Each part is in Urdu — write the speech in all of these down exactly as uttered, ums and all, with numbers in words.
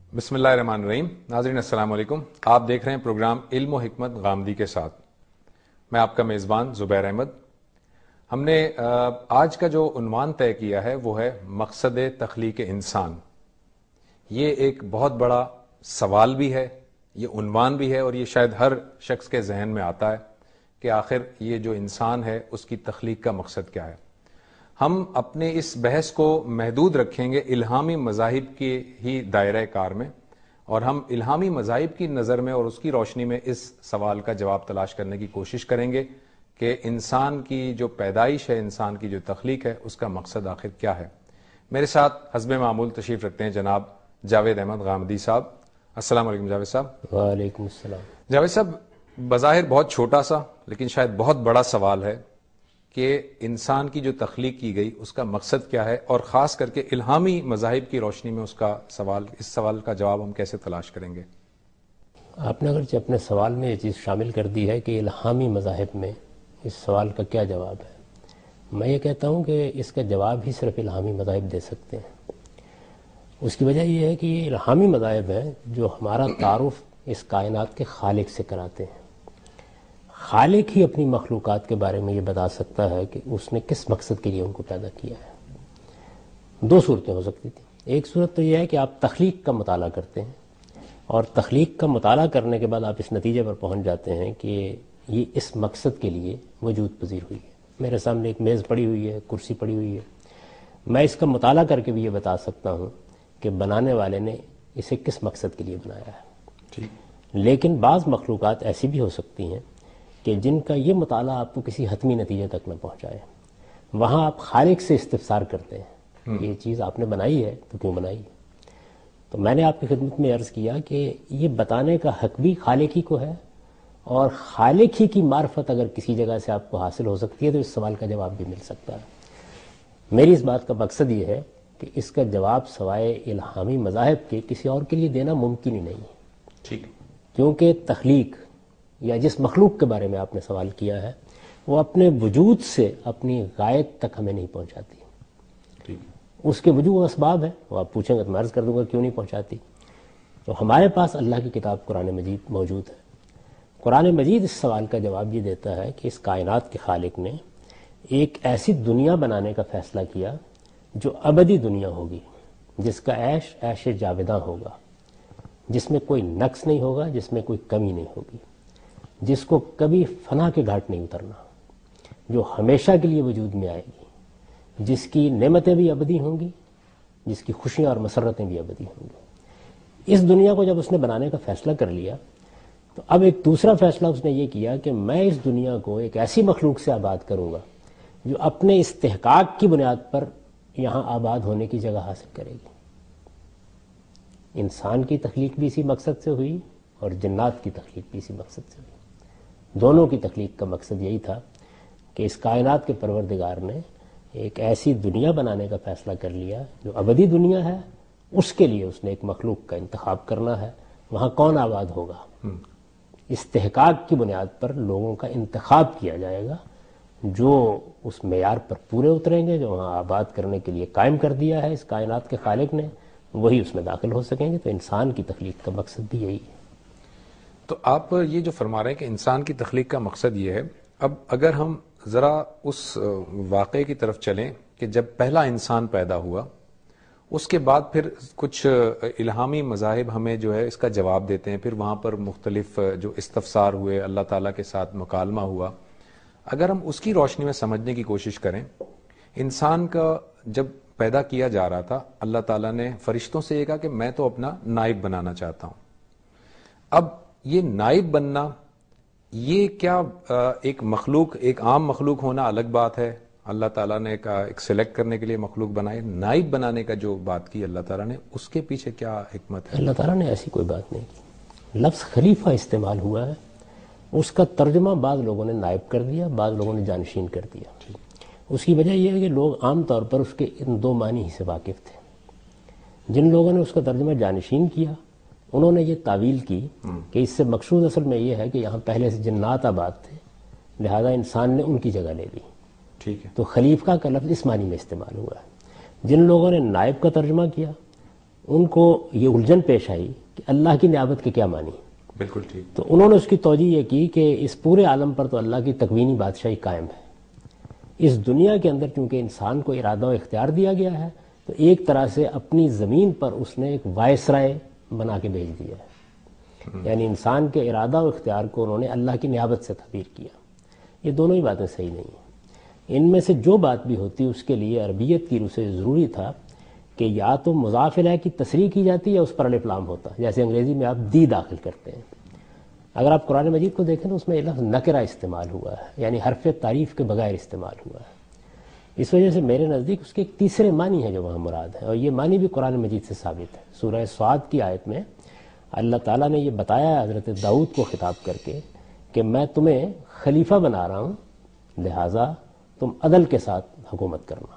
بسم اللہ الرحمن الرحیم. ناظرین السلام علیکم. آپ دیکھ رہے ہیں پروگرام علم و حکمت غامدی کے ساتھ. میں آپ کا میزبان زبیر احمد. ہم نے آج کا جو عنوان طے کیا ہے وہ ہے مقصد تخلیق انسان. یہ ایک بہت بڑا سوال بھی ہے، یہ عنوان بھی ہے، اور یہ شاید ہر شخص کے ذہن میں آتا ہے کہ آخر یہ جو انسان ہے اس کی تخلیق کا مقصد کیا ہے. ہم اپنے اس بحث کو محدود رکھیں گے الہامی مذاہب کے ہی دائرہ کار میں، اور ہم الہامی مذاہب کی نظر میں اور اس کی روشنی میں اس سوال کا جواب تلاش کرنے کی کوشش کریں گے کہ انسان کی جو پیدائش ہے، انسان کی جو تخلیق ہے، اس کا مقصد آخر کیا ہے. میرے ساتھ حسب معمول تشریف رکھتے ہیں جناب جاوید احمد غامدی صاحب. السلام علیکم جاوید صاحب. وعلیکم السلام. جاوید صاحب، بظاہر بہت چھوٹا سا لیکن شاید بہت بڑا سوال ہے کہ انسان کی جو تخلیق کی گئی اس کا مقصد کیا ہے، اور خاص کر کے الہامی مذاہب کی روشنی میں اس کا سوال اس سوال کا جواب ہم کیسے تلاش کریں گے. آپ نے اگرچہ اپنے سوال میں یہ چیز شامل کر دی ہے کہ الہامی مذاہب میں اس سوال کا کیا جواب ہے. میں یہ کہتا ہوں کہ اس کا جواب ہی صرف الہامی مذاہب دے سکتے ہیں. اس کی وجہ یہ ہے کہ یہ الہامی مذاہب ہیں جو ہمارا تعارف اس کائنات کے خالق سے کراتے ہیں. خالق ہی اپنی مخلوقات کے بارے میں یہ بتا سکتا ہے کہ اس نے کس مقصد کے لیے ان کو پیدا کیا ہے. دو صورتیں ہو سکتی تھیں. ایک صورت تو یہ ہے کہ آپ تخلیق کا مطالعہ کرتے ہیں اور تخلیق کا مطالعہ کرنے کے بعد آپ اس نتیجے پر پہنچ جاتے ہیں کہ یہ اس مقصد کے لیے وجود پذیر ہوئی ہے. میرے سامنے ایک میز پڑی ہوئی ہے، کرسی پڑی ہوئی ہے، میں اس کا مطالعہ کر کے بھی یہ بتا سکتا ہوں کہ بنانے والے نے اسے کس مقصد کے لیے بنایا ہے. ٹھیک. لیکن بعض مخلوقات ایسی بھی ہو سکتی ہیں کہ جن کا یہ مطالعہ آپ کو کسی حتمی نتیجے تک نہ پہنچائے. وہاں آپ خالق سے استفسار کرتے ہیں، یہ چیز آپ نے بنائی ہے تو کیوں بنائی. تو میں نے آپ کی خدمت میں عرض کیا کہ یہ بتانے کا حق بھی خالق ہی کو ہے، اور خالق ہی کی معرفت اگر کسی جگہ سے آپ کو حاصل ہو سکتی ہے تو اس سوال کا جواب بھی مل سکتا ہے. میری اس بات کا مقصد یہ ہے کہ اس کا جواب سوائے الہامی مذاہب کے کسی اور کے لیے دینا ممکن ہی نہیں ہے. ٹھیک. کیونکہ تخلیق یا جس مخلوق کے بارے میں آپ نے سوال کیا ہے وہ اپنے وجود سے اپنی غائب تک ہمیں نہیں پہنچاتی. ٹھیک. اس کے وجود اسباب ہیں، وہ آپ پوچھیں گے تو میں عرض کر دوں گا کیوں نہیں پہنچاتی. تو ہمارے پاس اللہ کی کتاب قرآن مجید موجود ہے. قرآن مجید اس سوال کا جواب یہ دیتا ہے کہ اس کائنات کے خالق نے ایک ایسی دنیا بنانے کا فیصلہ کیا جو ابدی دنیا ہوگی، جس کا عیش عیش جاوداں ہوگا، جس میں کوئی نقص نہیں ہوگا، جس میں کوئی کمی نہیں ہوگی، جس کو کبھی فنا کے گھاٹ نہیں اترنا، جو ہمیشہ کے لیے وجود میں آئے گی، جس کی نعمتیں بھی ابدی ہوں گی، جس کی خوشیاں اور مسرتیں بھی ابدی ہوں گی. اس دنیا کو جب اس نے بنانے کا فیصلہ کر لیا تو اب ایک دوسرا فیصلہ اس نے یہ کیا کہ میں اس دنیا کو ایک ایسی مخلوق سے آباد کروں گا جو اپنے استحقاق کی بنیاد پر یہاں آباد ہونے کی جگہ حاصل کرے گی. انسان کی تخلیق بھی اسی مقصد سے ہوئی اور جنات کی تخلیق بھی اسی مقصد سے ہوئی. دونوں کی تخلیق کا مقصد یہی تھا کہ اس کائنات کے پروردگار نے ایک ایسی دنیا بنانے کا فیصلہ کر لیا جو ابدی دنیا ہے. اس کے لیے اس نے ایک مخلوق کا انتخاب کرنا ہے. وہاں کون آباد ہوگا؟ استحقاق کی بنیاد پر لوگوں کا انتخاب کیا جائے گا جو اس معیار پر پورے اتریں گے، جو وہاں آباد کرنے کے لیے قائم کر دیا ہے اس کائنات کے خالق نے، وہی اس میں داخل ہو سکیں گے. تو انسان کی تخلیق کا مقصد بھی یہی ہے. تو آپ یہ جو فرما رہے ہیں کہ انسان کی تخلیق کا مقصد یہ ہے، اب اگر ہم ذرا اس واقعے کی طرف چلیں کہ جب پہلا انسان پیدا ہوا، اس کے بعد پھر کچھ الہامی مذاہب ہمیں جو ہے اس کا جواب دیتے ہیں، پھر وہاں پر مختلف جو استفسار ہوئے، اللہ تعالیٰ کے ساتھ مکالمہ ہوا. اگر ہم اس کی روشنی میں سمجھنے کی کوشش کریں، انسان کا جب پیدا کیا جا رہا تھا اللہ تعالیٰ نے فرشتوں سے یہ کہا کہ میں تو اپنا نائب بنانا چاہتا ہوں. اب یہ نائب بننا، یہ کیا ایک مخلوق، ایک عام مخلوق ہونا الگ بات ہے، اللہ تعالیٰ نے ایک سلیکٹ کرنے کے لیے مخلوق بنائے، نائب بنانے کا جو بات کی اللہ تعالیٰ نے، اس کے پیچھے کیا حکمت ہے؟ اللہ تعالیٰ نے ایسی کوئی بات نہیں کی. لفظ خلیفہ استعمال ہوا ہے، اس کا ترجمہ بعض لوگوں نے نائب کر دیا، بعض لوگوں نے جانشین کر دیا. اس کی وجہ یہ ہے کہ لوگ عام طور پر اس کے ان دو معنی ہی سے واقف تھے. جن لوگوں نے اس کا ترجمہ جانشین کیا انہوں نے یہ تعویل کی کہ اس سے مقصود اصل میں یہ ہے کہ یہاں پہلے سے جنات آباد تھے، لہذا انسان نے ان کی جگہ لے لی. ٹھیک ہے. تو خلیفہ کا لفظ اس معنی میں استعمال ہوا ہے. جن لوگوں نے نائب کا ترجمہ کیا ان کو یہ الجھن پیش آئی کہ اللہ کی نیابت کے کیا معنی. بالکل ٹھیک. تو انہوں نے اس کی توجہ یہ کی کہ اس پورے عالم پر تو اللہ کی تکوینی بادشاہی قائم ہے. اس دنیا کے اندر چونکہ انسان کو ارادہ و اختیار دیا گیا ہے تو ایک طرح سے اپنی زمین پر اس نے ایک وائسرائے بنا کے بھیج دیا ہے. یعنی انسان کے ارادہ و اختیار کو انہوں نے اللہ کی نیابت سے تعبیر کیا. یہ دونوں ہی باتیں صحیح نہیں ہیں. ان میں سے جو بات بھی ہوتی اس کے لیے عربیت کی روح سے ضروری تھا کہ یا تو مضاف الیہ کی تصریح کی جاتی یا اس پر الف لام ہوتا. جیسے انگریزی میں آپ دی داخل کرتے ہیں. اگر آپ قرآن مجید کو دیکھیں تو اس میں لفظ نکرہ استعمال ہوا ہے, یعنی حرف تعریف کے بغیر استعمال ہوا ہے. اس وجہ سے میرے نزدیک اس کے ایک تیسرے معنی ہے جو وہاں مراد ہے, اور یہ معنی بھی قرآن مجید سے ثابت ہے. سورہ صاد کی آیت میں اللہ تعالیٰ نے یہ بتایا ہے حضرت داؤد کو خطاب کر کے کہ میں تمہیں خلیفہ بنا رہا ہوں, لہٰذا تم عدل کے ساتھ حکومت کرنا.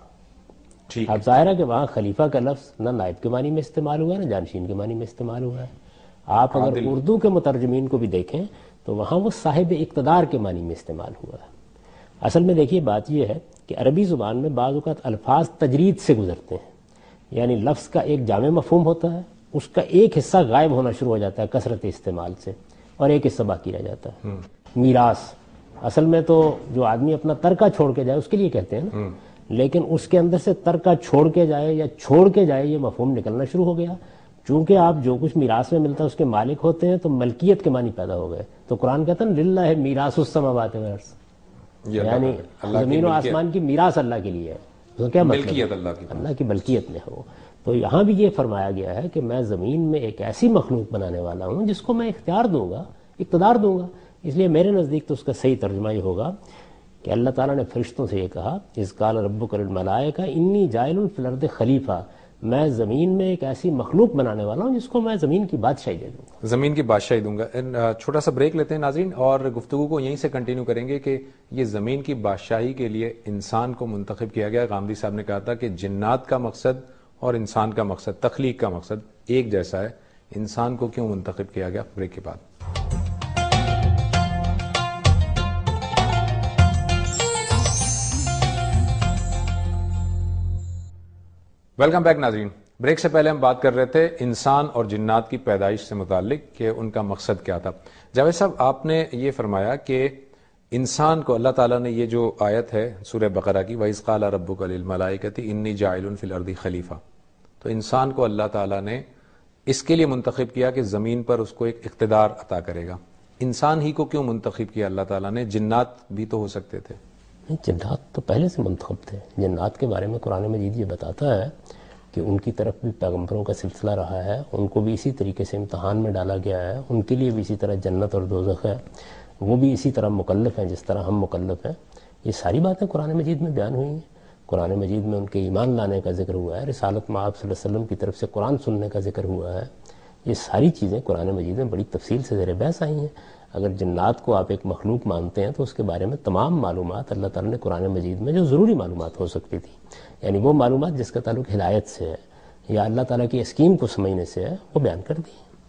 اب ظاہر ہے کہ وہاں خلیفہ کا لفظ نہ نائب کے معنی میں استعمال ہوا ہے نہ جانشین کے معنی میں استعمال ہوا ہے. آپ اگر اردو کے مترجمین کو بھی دیکھیں تو وہاں وہ صاحب اقتدار کے معنی میں استعمال ہوا ہے. اصل میں دیکھیے بات یہ ہے کہ عربی زبان میں بعض اوقات الفاظ تجرید سے گزرتے ہیں, یعنی لفظ کا ایک جامع مفہوم ہوتا ہے, اس کا ایک حصہ غائب ہونا شروع ہو جاتا ہے کثرت استعمال سے, اور ایک حصہ باقی رہ جاتا ہے. میراث اصل میں تو جو آدمی اپنا ترکہ چھوڑ کے جائے اس کے لیے کہتے ہیں نا, لیکن اس کے اندر سے ترکہ چھوڑ کے جائے یا چھوڑ کے جائے یہ مفہوم نکلنا شروع ہو گیا. چونکہ آپ جو کچھ میراث میں ملتا ہے اس کے مالک ہوتے ہیں تو ملکیت کے معنی پیدا ہو گئے. تو قرآن کہتا ہے للہ میراث السماوات والارض, یعنی زمین و آسمان کی میراث اللہ کے لیے ہے. تو کیا ملکیت اللہ کی, اللہ کی ملکیت میں ہو. تو یہاں بھی یہ فرمایا گیا ہے کہ میں زمین میں ایک ایسی مخلوق بنانے والا ہوں جس کو میں اختیار دوں گا, اقتدار دوں گا. اس لیے میرے نزدیک تو اس کا صحیح ترجمہ یہ ہوگا کہ اللہ تعالیٰ نے فرشتوں سے یہ کہا اذ قال ربک للملائکہ انی جاعل فی الارض خلیفہ, میں زمین میں ایک ایسی مخلوق بنانے والا ہوں جس کو میں زمین کی بادشاہی دے دوں گا. زمین کی بادشاہی دوں گا. چھوٹا سا بریک لیتے ہیں ناظرین, اور گفتگو کو یہیں سے کنٹینیو کریں گے کہ یہ زمین کی بادشاہی کے لیے انسان کو منتخب کیا گیا. غامدی صاحب نے کہا تھا کہ جنات کا مقصد اور انسان کا مقصد, تخلیق کا مقصد ایک جیسا ہے, انسان کو کیوں منتخب کیا گیا؟ بریک کے بعد. ویلکم بیک ناظرین. بریک سے پہلے ہم بات کر رہے تھے انسان اور جنات کی پیدائش سے متعلق کہ ان کا مقصد کیا تھا. جاوید صاحب, آپ نے یہ فرمایا کہ انسان کو اللہ تعالیٰ نے, یہ جو آیت ہے سورہ بقرہ کی وَإِذْ قَالَ رَبُّكَ لِلْمَلَائِكَةِ إِنِّي جَاعِلٌ فِي الْأَرْضِ خلیفہ, تو انسان کو اللہ تعالیٰ نے اس کے لیے منتخب کیا کہ زمین پر اس کو ایک اقتدار عطا کرے گا. انسان ہی کو کیوں منتخب کیا اللہ تعالیٰ نے؟ جنات بھی تو ہو سکتے تھے. جنات تو پہلے سے منتخب تھے. جنات کے بارے میں قرآن مجید یہ بتاتا ہے کہ ان کی طرف بھی پیغمبروں کا سلسلہ رہا ہے, ان کو بھی اسی طریقے سے امتحان میں ڈالا گیا ہے, ان کے لیے بھی اسی طرح جنت اور دوزخ ہے, وہ بھی اسی طرح مکلف ہیں جس طرح ہم مکلف ہیں. یہ ساری باتیں قرآن مجید میں بیان ہوئی ہیں. قرآن مجید میں ان کے ایمان لانے کا ذکر ہوا ہے, رسالت مآب صلی اللہ علیہ وسلم کی طرف سے قرآن سننے کا ذکر ہوا ہے. یہ ساری چیزیں قرآن مجید میں بڑی تفصیل سے زیر بحث آئی ہیں. اگر جنات کو آپ ایک مخلوق مانتے ہیں تو اس کے بارے میں تمام معلومات اللہ تعالیٰ نے قرآن مجید میں جو ضروری معلومات ہو سکتی تھی, یعنی وہ معلومات جس کا تعلق ہدایت سے ہے یا اللہ تعالیٰ کی اسکیم کو سمجھنے سے ہے, وہ بیان کر دی.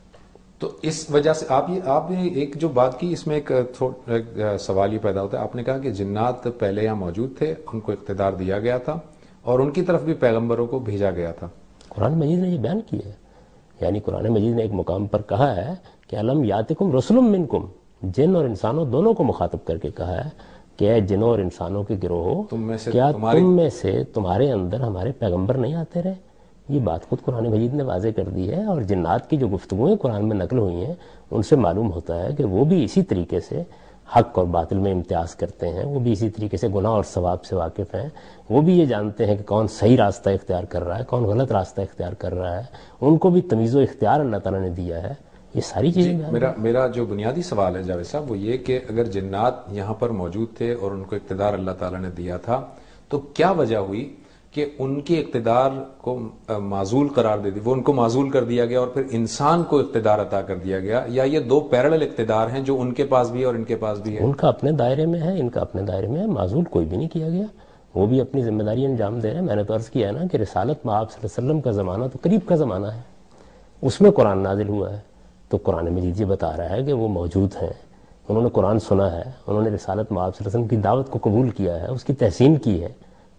تو اس وجہ سے آپ یہ آپ نے ایک جو بات کی اس میں ایک, ایک سوال یہ پیدا ہوتا ہے. آپ نے کہا کہ جنات پہلے یہاں موجود تھے, ان کو اقتدار دیا گیا تھا اور ان کی طرف بھی پیغمبروں کو بھیجا گیا تھا. قرآن مجید نے یہ بیان کیا ہے, یعنی قرآن مجید نے ایک مقام پر کہا ہے کہ الم یاتکم رسل منکم, جن اور انسانوں دونوں کو مخاطب کر کے کہا ہے کہ اے جنوں اور انسانوں کے گروہ, کیا تم میں سے تمہارے اندر ہمارے پیغمبر نہیں آتے رہے؟ یہ بات خود قرآن مجید نے واضح کر دی ہے. اور جنات کی جو گفتگویں قرآن میں نقل ہوئی ہیں ان سے معلوم ہوتا ہے کہ وہ بھی اسی طریقے سے حق اور باطل میں امتیاز کرتے ہیں, وہ بھی اسی طریقے سے گناہ اور ثواب سے واقف ہیں, وہ بھی یہ جانتے ہیں کہ کون صحیح راستہ اختیار کر رہا ہے, کون غلط راستہ اختیار کر رہا ہے. ان کو بھی تمیز و اختیار اللہ تعالیٰ نے دیا ہے. یہ ساری چیزیں جی, میرا میرا جو بنیادی سوال ہے جاوید صاحب وہ یہ کہ اگر جنات یہاں پر موجود تھے اور ان کو اقتدار اللہ تعالیٰ نے دیا تھا, تو کیا وجہ ہوئی کہ ان کے اقتدار کو معزول قرار دے دی, وہ ان کو معزول کر دیا گیا اور پھر انسان کو اقتدار عطا کر دیا گیا؟ یا یہ دو پیرالل اقتدار ہیں جو ان کے پاس بھی ہے اور ان کے پاس بھی ہے؟ ان کا اپنے دائرے میں ہے, ان کا اپنے دائرے میں ہے. معزول کوئی بھی نہیں کیا گیا, وہ بھی اپنی ذمہ داری انجام دے رہے ہیں. میں نے تو عرض کیا ہے نا کہ رسالت مآب صلی اللہ علیہ وسلم کا زمانہ تو قریب کا زمانہ ہے, اس میں قرآن نازل ہوا ہے. تو قرآن مجید یہ بتا رہا ہے کہ وہ موجود ہیں, انہوں نے قرآن سنا ہے, انہوں نے رسالت مآب صلی اللہ علیہ وسلم کی دعوت کو قبول کیا ہے, اس کی تحسین کی ہے.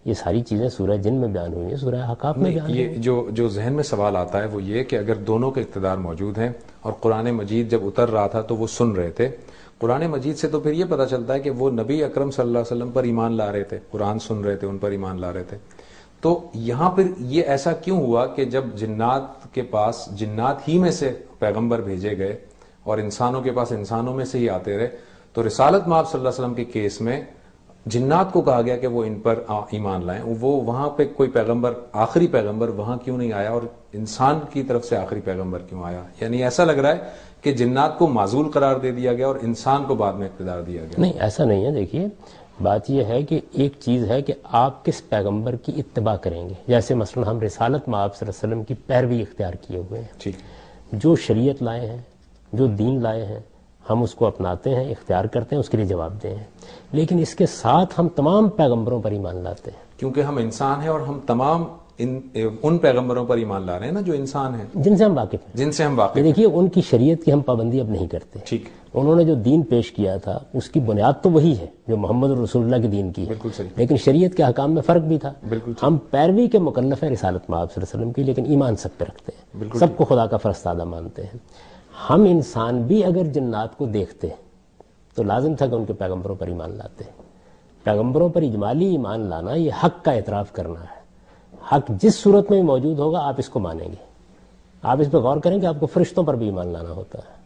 یہ ساری چیزیں سورہ جن میں بیان ہوئی ہیں، سورہ احقاف میں بیان ہوئی ہیں۔ یہ جو جو ذہن میں سوال آتا ہے وہ یہ کہ اگر دونوں کے اقتدار موجود ہیں اور قرآن مجید جب اتر رہا تھا تو وہ سن رہے تھے، قرآن مجید سے تو پھر یہ پتہ چلتا ہے کہ وہ نبی اکرم صلی اللہ علیہ وسلم پر ایمان لا رہے تھے، قرآن سن رہے تھے، ان پر ایمان لا رہے تھے، تو یہاں پھر یہ ایسا کیوں ہوا کہ جب جنات کے پاس جنات ہی میں سے پیغمبر بھیجے گئے اور انسانوں کے پاس انسانوں میں سے ہی آتے رہے، تو رسالت مآب صلی اللہ علیہ وسلم کے کیس میں جنات کو کہا گیا کہ وہ ان پر ایمان لائیں، وہ وہاں پہ کوئی پیغمبر، آخری پیغمبر وہاں کیوں نہیں آیا اور انسان کی طرف سے آخری پیغمبر کیوں آیا؟ یعنی ایسا لگ رہا ہے کہ جنات کو معزول قرار دے دیا گیا اور انسان کو بعد میں اقتدار دیا گیا۔ نہیں، ایسا نہیں ہے۔ دیکھیے بات یہ ہے کہ ایک چیز ہے کہ آپ کس پیغمبر کی اتباع کریں گے، جیسے مثلا ہم رسالت مآب صلی اللہ علیہ وسلم کی پیروی اختیار کیے ہوئے ہیں، ٹھیک، جو شریعت لائے ہیں، جو دین لائے ہیں، ہم اس کو اپناتے ہیں، اختیار کرتے ہیں، اس کے لیے جواب دیں ہیں، لیکن اس کے ساتھ ہم تمام پیغمبروں پر ایمان لاتے ہیں، کیونکہ ہم انسان ہیں اور ہم تمام ان ان پیغمبروں پر ایمان لا رہے ہیں نا جو انسان ہیں، جن سے ہم واقف ہیں، جن سے ہم واقف ہیں۔ دیکھیے ان کی شریعت کی ہم پابندی اب نہیں کرتے۔ ٹھیک، انہوں نے جو دین پیش کیا تھا اس کی بنیاد تو وہی ہے جو محمد رسول اللہ کے دین کی ہے، بالکل صحیح، لیکن شریعت کے احکام میں فرق بھی تھا۔ بالکل ہم پیروی کے مکلف ہیں رسالت مآب صلی اللہ علیہ وسلم کی، لیکن ایمان سب پہ رکھتے ہیں، بالکل سب کو خدا کا فرستادہ مانتے ہیں۔ ہم انسان بھی اگر جنات کو دیکھتے تو لازم تھا کہ ان کے پیغمبروں پر ایمان لاتے۔ پیغمبروں پر اجمالی ایمان لانا یہ حق کا اعتراف کرنا ہے۔ حق جس صورت میں موجود ہوگا آپ اس کو مانیں گے۔ آپ اس پہ غور کریں کہ آپ کو فرشتوں پر بھی ایمان لانا ہوتا ہے۔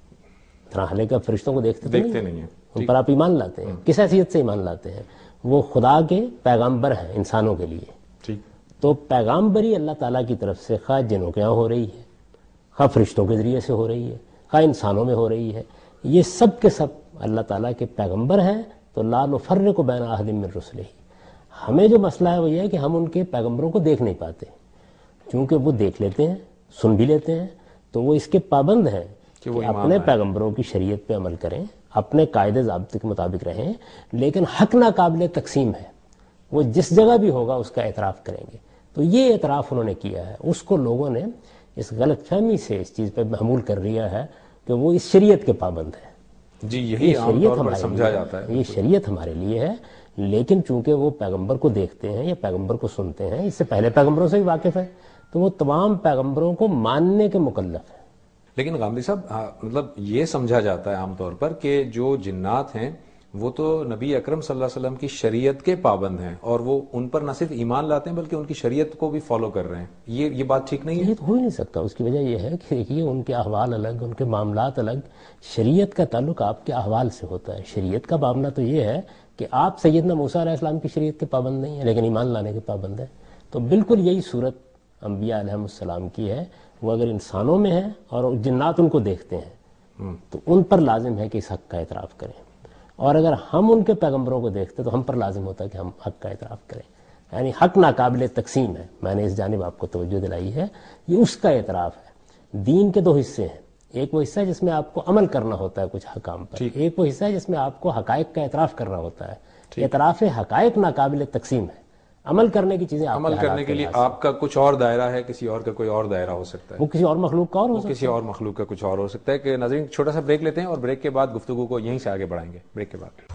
حالانکہ آپ فرشتوں کو دیکھتے دیکھتے نہیں ہیں، ان پر آپ ایمان لاتے ہیں۔ کس حیثیت سے ایمان لاتے ہیں؟ وہ خدا کے پیغمبر ہیں انسانوں کے لیے، ٹھیک، تو پیغامبری اللہ تعالیٰ کی طرف سے خواہ جنوں کے یہاں ہو رہی ہے، خواہ فرشتوں کے ذریعے سے ہو رہی ہے، خواہ انسانوں میں ہو رہی ہے، یہ سب کے سب اللہ تعالیٰ کے پیغمبر ہیں، تو لا نفرق بین احد من رسلہ۔ ہمیں جو مسئلہ ہے وہ یہ ہے کہ ہم ان کے پیغمبروں کو دیکھ نہیں پاتے، چونکہ وہ دیکھ لیتے ہیں، سن بھی لیتے ہیں، تو وہ اس کے پابند ہیں کہ وہ اپنے پیغمبروں کی شریعت پہ عمل کریں، اپنے قاعدے ضابطے کے مطابق رہیں، لیکن حق ناقابل تقسیم ہے، وہ جس جگہ بھی ہوگا اس کا اعتراف کریں گے۔ تو یہ اعتراف انہوں نے کیا ہے، اس کو لوگوں نے اس غلط فہمی سے اس چیز پہ محمول کر لیا ہے کہ وہ اس شریعت کے پابند ہیں۔ جی، یہی عام طور پر سمجھا جاتا ہے، یہ شریعت ہمارے لیے ہے، لیکن چونکہ وہ پیغمبر کو دیکھتے ہیں یا پیغمبر کو سنتے ہیں، اس سے پہلے پیغمبروں سے بھی واقف ہیں، تو وہ تمام پیغمبروں کو ماننے کے مکلف ہیں۔ لیکن غامدی صاحب مطلب یہ سمجھا جاتا ہے عام طور پر کہ جو جنات ہیں وہ تو نبی اکرم صلی اللہ علیہ وسلم کی شریعت کے پابند ہیں اور وہ ان پر نہ صرف ایمان لاتے ہیں بلکہ ان کی شریعت کو بھی فالو کر رہے ہیں، یہ یہ بات ٹھیک نہیں ہے؟ یہ تو ہو ہی نہیں سکتا۔ اس کی وجہ یہ ہے کہ دیکھیے ان کے احوال الگ، ان کے معاملات الگ، شریعت کا تعلق آپ کے احوال سے ہوتا ہے۔ شریعت کا معاملہ تو یہ ہے کہ آپ سیدنا موسیٰ علیہ السلام کی شریعت کے پابند نہیں ہیں لیکن ایمان لانے کے پابند ہیں، تو بالکل یہی صورت انبیاء علیہ السلام کی ہے۔ وہ اگر انسانوں میں ہیں اور جنات ان کو دیکھتے ہیں تو ان پر لازم ہے کہ اس حق کا اعتراف کریں، اور اگر ہم ان کے پیغمبروں کو دیکھتے تو ہم پر لازم ہوتا ہے کہ ہم حق کا اعتراف کریں۔ یعنی حق ناقابل تقسیم ہے، میں نے اس جانب آپ کو توجہ دلائی ہے، یہ اس کا اعتراف ہے۔ دین کے دو حصے ہیں، ایک وہ حصہ ہے جس میں آپ کو عمل کرنا ہوتا ہے کچھ حکام پر، ایک وہ حصہ ہے جس میں آپ کو حقائق کا اعتراف کرنا ہوتا ہے۔ اعتراف حقائق ناقابل تقسیم ہے، عمل کرنے کی چیزیں عمل کرنے کے لیے آپ کا کچھ اور دائرہ ہے، کسی اور کا کوئی اور دائرہ ہو سکتا ہے، وہ کسی اور مخلوق کا اور ہو سکتا ہے، کسی اور مخلوق کا کچھ اور ہو سکتا ہے۔ کہ ناظرین چھوٹا سا بریک لیتے ہیں اور بریک کے بعد گفتگو کو یہیں سے آگے بڑھائیں گے۔ بریک کے بعد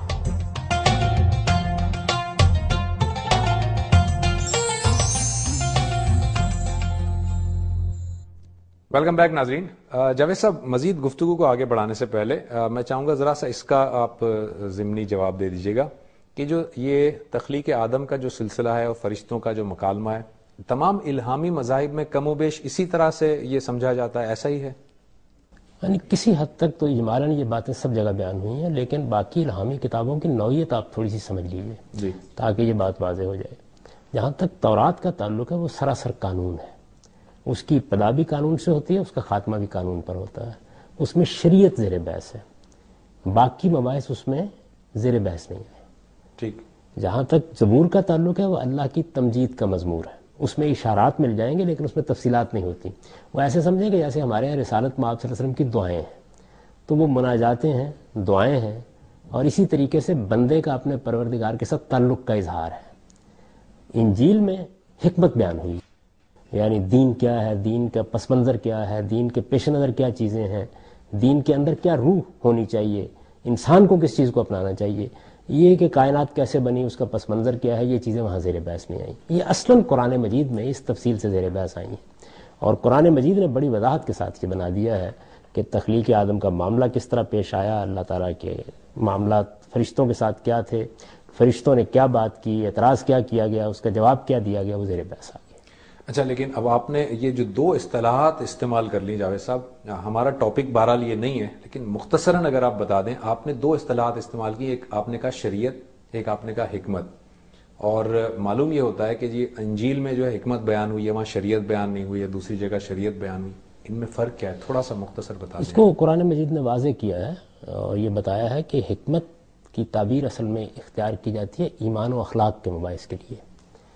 ویلکم بیک ناظرین۔ جاوید صاحب، مزید گفتگو کو آگے بڑھانے سے پہلے میں چاہوں گا ذرا سا اس کا آپ ضمنی جواب دے دیجیے گا کہ جو یہ تخلیق آدم کا جو سلسلہ ہے اور فرشتوں کا جو مکالمہ ہے، تمام الہامی مذاہب میں کم و بیش اسی طرح سے یہ سمجھا جاتا ہے، ایسا ہی ہے؟ یعنی کسی حد تک تو اجمالاً یہ باتیں سب جگہ بیان ہوئی ہیں، لیکن باقی الہامی کتابوں کی نوعیت آپ تھوڑی سی سمجھ لیجیے جی، تاکہ یہ بات واضح ہو جائے۔ جہاں تک تورات کا تعلق ہے وہ سراسر قانون ہے، اس کی ابتدا بھی قانون سے ہوتی ہے، اس کا خاتمہ بھی قانون پر ہوتا ہے، اس میں شریعت زیر بحث ہے، باقی مباحث اس میں زیر بحث نہیں ہے۔ ٹھیک، جہاں تک زبور کا تعلق ہے وہ اللہ کی تمجید کا مضمور ہے، اس میں اشارات مل جائیں گے لیکن اس میں تفصیلات نہیں ہوتی۔ وہ ایسے سمجھیں کہ جیسے ہمارے یہاں رسالت مآب صلی اللہ علیہ وسلم کی دعائیں ہیں، تو وہ مناجاتیں ہیں، دعائیں ہیں، اور اسی طریقے سے بندے کا اپنے پروردگار کے ساتھ تعلق کا اظہار ہے۔ انجیل میں حکمت بیان ہوئی، یعنی دین کیا ہے، دین کا پس منظر کیا ہے، دین کے پیش نظر کیا چیزیں ہیں، دین کے اندر کیا روح ہونی چاہیے، انسان کو کس چیز کو اپنانا چاہیے، یہ کہ کائنات کیسے بنی، اس کا پس منظر کیا ہے، یہ چیزیں وہاں زیر بحث نہیں آئیں. یہ اصلاً قرآن مجید میں اس تفصیل سے زیر بحث آئی ہیں، اور قرآن مجید نے بڑی وضاحت کے ساتھ یہ بنا دیا ہے کہ تخلیق آدم کا معاملہ کس طرح پیش آیا، اللہ تعالیٰ کے معاملات فرشتوں کے ساتھ کیا تھے، فرشتوں نے کیا بات کی، اعتراض کیا کیا گیا، اس کا جواب کیا دیا گیا، وہ زیر بحث آ گیا. اچھا، لیکن اب آپ نے یہ جو دو اصطلاحات استعمال کر لی جاوید صاحب، ہمارا ٹاپک بہرحال یہ نہیں ہے، لیکن مختصراً اگر آپ بتا دیں، آپ نے دو اصطلاحات استعمال کی، ایک آپ نے کہا شریعت، ایک آپ نے کہا حکمت. اور معلوم یہ ہوتا ہے کہ جی انجیل میں جو ہے حکمت بیان ہوئی ہے، وہاں شریعت بیان نہیں ہوئی ہے، دوسری جگہ شریعت بیان ہوئی، ان میں فرق کیا ہے؟ تھوڑا سا مختصر بتا دیں. اس کو قرآن مجید نے واضح کیا ہے اور یہ بتایا ہے کہ حکمت کی تعبیر اصل میں اختیار کی جاتی ہے ایمان و اخلاق کے مباحث کے لیے.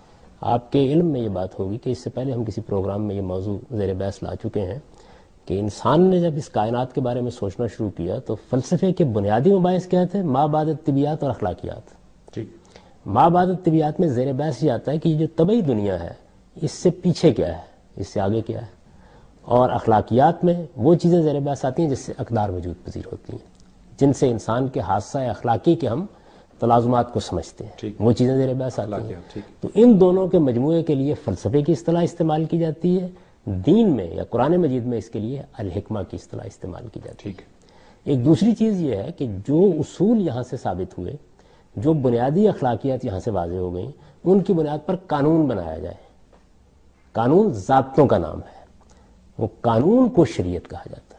آپ کے علم میں یہ بات ہوگی کہ اس سے پہلے ہم کسی پروگرام میں یہ موضوع زیر بحث لا چکے ہیں کہ انسان نے جب اس کائنات کے بارے میں سوچنا شروع کیا تو فلسفے کے بنیادی مباحث کیا تھے؟ ما بعد طبیعت اور اخلاقیات. ٹھیک. ما بعد طبیعت میں زیر بحث یہ آتا ہے کہ یہ جو طبعی دنیا ہے اس سے پیچھے کیا ہے، اس سے آگے کیا ہے، اور اخلاقیات میں وہ چیزیں زیر بحث آتی ہیں جس سے اقدار وجود پذیر ہوتی ہیں، جن سے انسان کے حادثہ اخلاقی کے ہم تلازمات کو سمجھتے ہیں، وہ چیزیں زیر بحث آتی ہیں. تو ان دونوں کے مجموعے کے لیے فلسفے کی اصطلاح استعمال کی جاتی ہے، دین میں یا قرآن مجید میں اس کے لیے الحکمہ کی اصطلاح استعمال کی جاتی ہے. ایک دوسری چیز یہ ہے کہ جو اصول یہاں سے ثابت ہوئے، جو بنیادی اخلاقیات یہاں سے واضح ہو گئیں، ان کی بنیاد پر قانون بنایا جائے. قانون ضابطوں کا نام ہے، وہ قانون کو شریعت کہا جاتا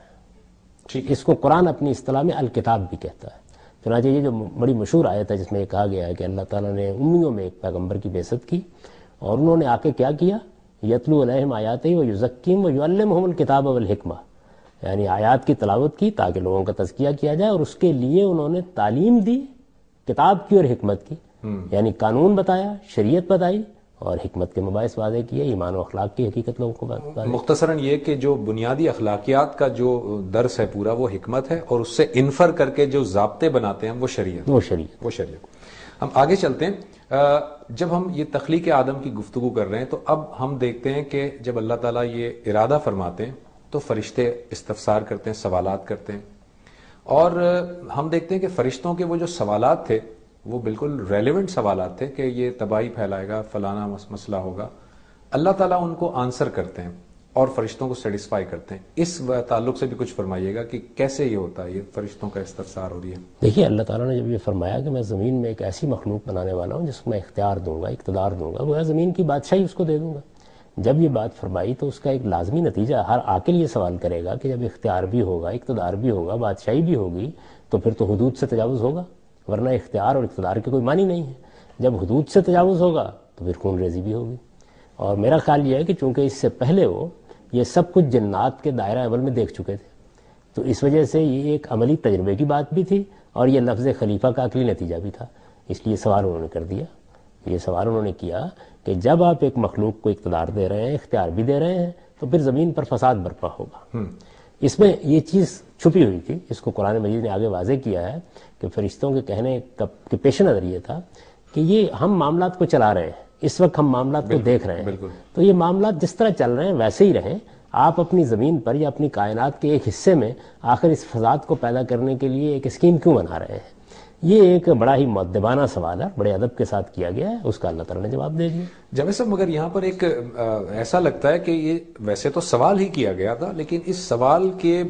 ہے. اس کو قرآن اپنی اصطلاح میں الکتاب بھی کہتا ہے. چنانچہ یہ جو بڑی مشہور آیت ہے جس میں یہ کہا گیا ہے کہ اللہ تعالیٰ نے امیوں میں ایک پیغمبر کی بعثت کی اور انہوں نے آ کے کیا کیا، یتلو علیہم آیاتہ و یزکیہم و یعلمہم الکتاب والحکمہ، یعنی آیات کی تلاوت کی تاکہ لوگوں کا تزکیہ کیا جائے، اور اس کے لیے انہوں نے تعلیم دی کتاب کی اور حکمت کی، یعنی قانون بتایا، شریعت بتائی، اور حکمت کے مباحث واضح کیے، ایمان و اخلاق کی حقیقت لوگوں کو واضح. مختصراً یہ کہ جو بنیادی اخلاقیات کا جو درس ہے پورا وہ حکمت ہے، اور اس سے انفر کر کے جو ضابطے بناتے ہیں وہ شریعت وہ شریعت وہ شریعت. ہم آگے چلتے ہیں. جب ہم یہ تخلیق آدم کی گفتگو کر رہے ہیں تو اب ہم دیکھتے ہیں کہ جب اللہ تعالیٰ یہ ارادہ فرماتے ہیں تو فرشتے استفسار کرتے ہیں، سوالات کرتے ہیں، اور ہم دیکھتے ہیں کہ فرشتوں کے وہ جو سوالات تھے وہ بالکل ریلیونٹ سوالات تھے کہ یہ تباہی پھیلائے گا، فلانا مسئلہ ہوگا. اللہ تعالیٰ ان کو آنسر کرتے ہیں اور فرشتوں کو سیٹسفائی کرتے ہیں. اس تعلق سے بھی کچھ فرمائیے گا کہ کیسے یہ ہوتا ہے، یہ فرشتوں کا استفسار ہو رہی ہے. دیکھیے، اللہ تعالیٰ نے جب یہ فرمایا کہ میں زمین میں ایک ایسی مخلوق بنانے والا ہوں جس کو میں اختیار دوں گا، اقتدار دوں گا، وہ زمین کی بادشاہی اس کو دے دوں گا. جب یہ بات فرمائی تو اس کا ایک لازمی نتیجہ ہر عاقل یہ سوال کرے گا کہ جب اختیار بھی ہوگا، اقتدار بھی ہوگا، بادشاہی بھی ہوگی، تو پھر تو حدود سے تجاوز ہوگا، ورنہ اختیار اور اقتدار کے کوئی معنی نہیں ہے. جب حدود سے تجاوز ہوگا تو پھر خون ریزی بھی ہوگی. اور میرا خیال یہ ہے کہ چونکہ اس سے پہلے وہ یہ سب کچھ جنات کے دائرہ عمل میں دیکھ چکے تھے، تو اس وجہ سے یہ ایک عملی تجربے کی بات بھی تھی اور یہ لفظ خلیفہ کا عقلی نتیجہ بھی تھا. اس لیے سوال انہوں نے کر دیا. یہ سوال انہوں نے کیا کہ جب آپ ایک مخلوق کو اقتدار دے رہے ہیں، اختیار بھی دے رہے ہیں، تو پھر زمین پر فساد برپا ہوگا. اس میں یہ چیز چھپی ہوئی تھی. اس کو قرآن مجید نے آگے واضح کیا ہے کہ فرشتوں کے کہنے کے پیش نظر یہ تھا کہ یہ ہم معاملات کو چلا رہے ہیں، اس وقت ہم معاملات کو دیکھ رہے ہیں، تو یہ معاملات جس طرح چل رہے ہیں ویسے ہی رہیں. آپ اپنی زمین پر یا اپنی کائنات کے ایک حصے میں آخر اس فساد کو پیدا کرنے کے لیے ایک اسکیم کیوں بنا رہے ہیں؟ یہ ایک بڑا ہی مؤدبانہ سوال ہے، بڑے ادب کے ساتھ کیا گیا ہے. اس کا اللہ تعالیٰ نے جواب دے دیا. جاوید صاحب، مگر یہاں پر ایک ایسا لگتا ہے کہ یہ ویسے تو سوال ہی کیا گیا تھا، لیکن اس سوال کے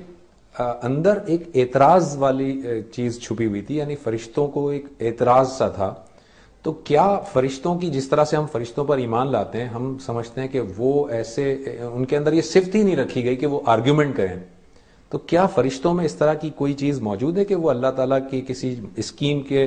اندر ایک اعتراض والی چیز چھپی ہوئی تھی، یعنی فرشتوں کو ایک اعتراض سا تھا. تو کیا فرشتوں کی، جس طرح سے ہم فرشتوں پر ایمان لاتے ہیں، ہم سمجھتے ہیں کہ وہ ایسے، ان کے اندر یہ صفت ہی نہیں رکھی گئی کہ وہ آرگیومنٹ کریں، تو کیا فرشتوں میں اس طرح کی کوئی چیز موجود ہے کہ وہ اللہ تعالیٰ کی کسی اسکیم کے